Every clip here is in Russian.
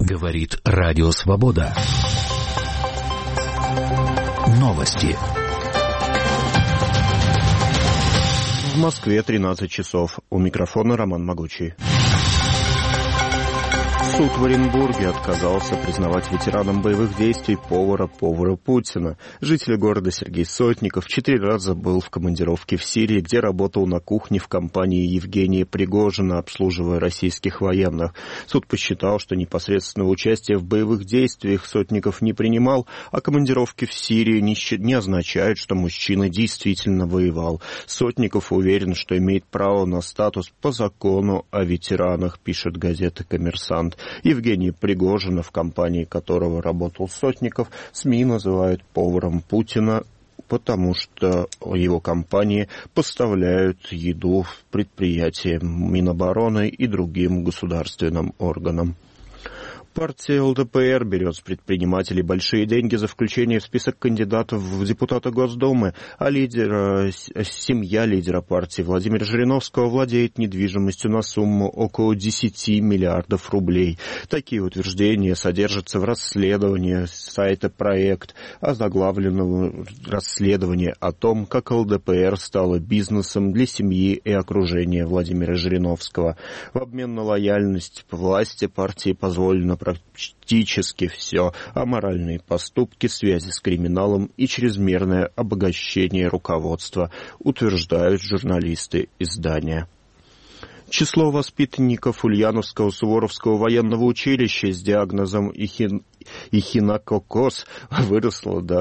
Говорит Радио Свобода. Новости. В Москве 13 часов. У микрофона Роман Могучий. Суд в Оренбурге отказался признавать ветераном боевых действий повара Путина. Житель города Сергей Сотников 4 раза был в командировке в Сирии, где работал на кухне в компании Евгения Пригожина, обслуживая российских военных. Суд посчитал, что непосредственного участия в боевых действиях Сотников не принимал, а командировки в Сирии не означают, что мужчина действительно воевал. Сотников уверен, что имеет право на статус по закону о ветеранах, пишет газета «Коммерсант». Евгения Пригожина, в компании которого работал Сотников, СМИ называют поваром Путина, потому что его компании поставляют еду в предприятия Минобороны и другим государственным органам. Партия ЛДПР берет с предпринимателей большие деньги за включение в список кандидатов в депутаты Госдумы, а семья лидера партии Владимира Жириновского владеет недвижимостью на сумму около 10 миллиардов рублей. Такие утверждения содержатся в расследовании сайта «Проект», озаглавленного расследование о том, как ЛДПР стала бизнесом для семьи и окружения Владимира Жириновского. В обмен на лояльность власти партии позволено практически все: аморальные поступки, связи с криминалом и чрезмерное обогащение руководства, утверждают журналисты издания. Число воспитанников Ульяновского Суворовского военного училища с диагнозом эхинококоз выросло до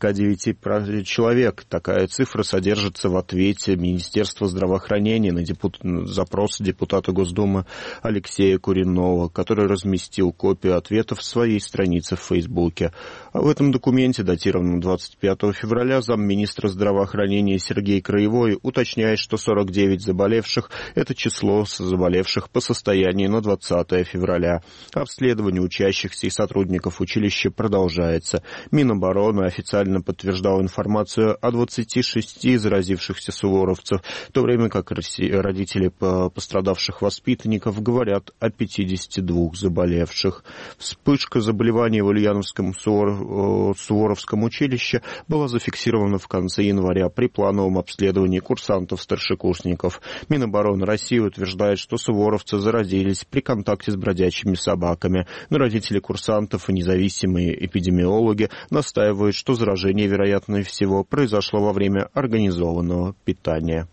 49 человек. Такая цифра содержится в ответе Министерства здравоохранения на запрос депутата Госдумы Алексея Куренова, который разместил копию ответа в своей странице в Фейсбуке. А в этом документе, датированном 25 февраля, замминистра здравоохранения Сергей Краевой уточняет, что 49 заболевших – это число заболевших по состоянию на 20 февраля. Обследование учащихся и сотрудников училища продолжается. Минобороны официально подтверждал информацию о 26 заразившихся суворовцев, в то время как родители пострадавших воспитанников говорят о 52 заболевших. Вспышка заболеваний в Ульяновском Суворовском училище была зафиксирована в конце января при плановом обследовании курсантов-старшекурсников. Минобороны России утверждает, что суворовцы заразились при контакте с бродячими собаками, но родители курсантов и независимые эпидемиологи настаивают, что заражение, вероятнее всего, произошло во время организованного питания.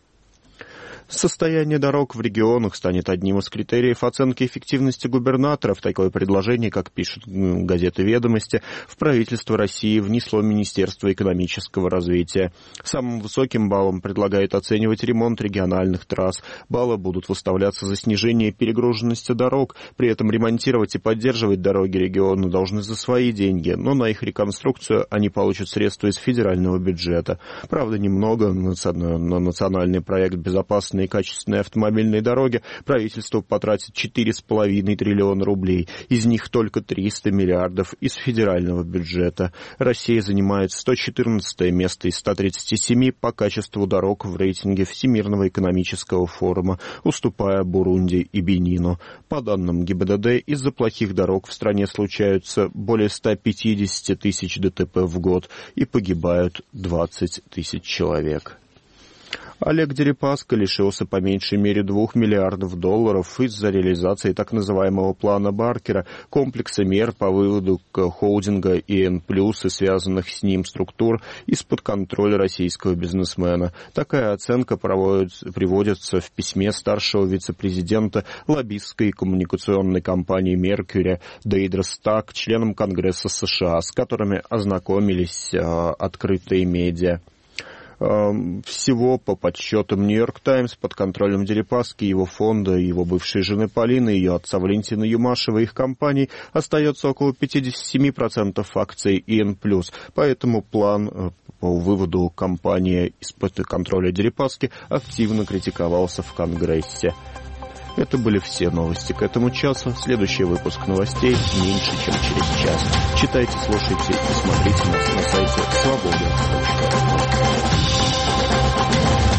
Состояние дорог в регионах станет одним из критериев оценки эффективности губернаторов. Такое предложение, как пишет газета «Ведомости», в правительство России внесло Министерство экономического развития. Самым высоким баллом предлагает оценивать ремонт региональных трасс. Баллы будут выставляться за снижение перегруженности дорог. При этом ремонтировать и поддерживать дороги региона должны за свои деньги, но на их реконструкцию они получат средства из федерального бюджета. Правда, немного. На национальный проект «Безопасные и качественные автомобильные дороги» правительство потратит 4,5 триллиона рублей. Из них только 300 миллиардов из федерального бюджета. Россия занимает 114 место из 137 по качеству дорог в рейтинге Всемирного экономического форума, уступая Бурунди и Бенину. По данным ГИБДД, из-за плохих дорог в стране случаются более 150 тысяч ДТП в год и погибают 20 тысяч человек. Олег Дерипаска лишился по меньшей мере $2 миллиардов из-за реализации так называемого плана Баркера, комплекса мер по выводу холдинга ИН+, и связанных с ним структур из-под контроля российского бизнесмена. Такая оценка приводится в письме старшего вице-президента лоббистской коммуникационной компании «Меркьюри» Дейдра Стак членам Конгресса США, с которыми ознакомились открытые медиа. Всего, по подсчетам «Нью-Йорк Таймс», под контролем Дерипаски, его фонда, его бывшей жены Полины, ее отца Валентина Юмашева и их компаний остается около 57% акций ИН+. Поэтому план по выводу компании из-под контроля Дерипаски активно критиковался в Конгрессе. Это были все новости к этому часу. Следующий выпуск новостей меньше, чем через час. Читайте, слушайте и смотрите нас на сайте свобода.ру.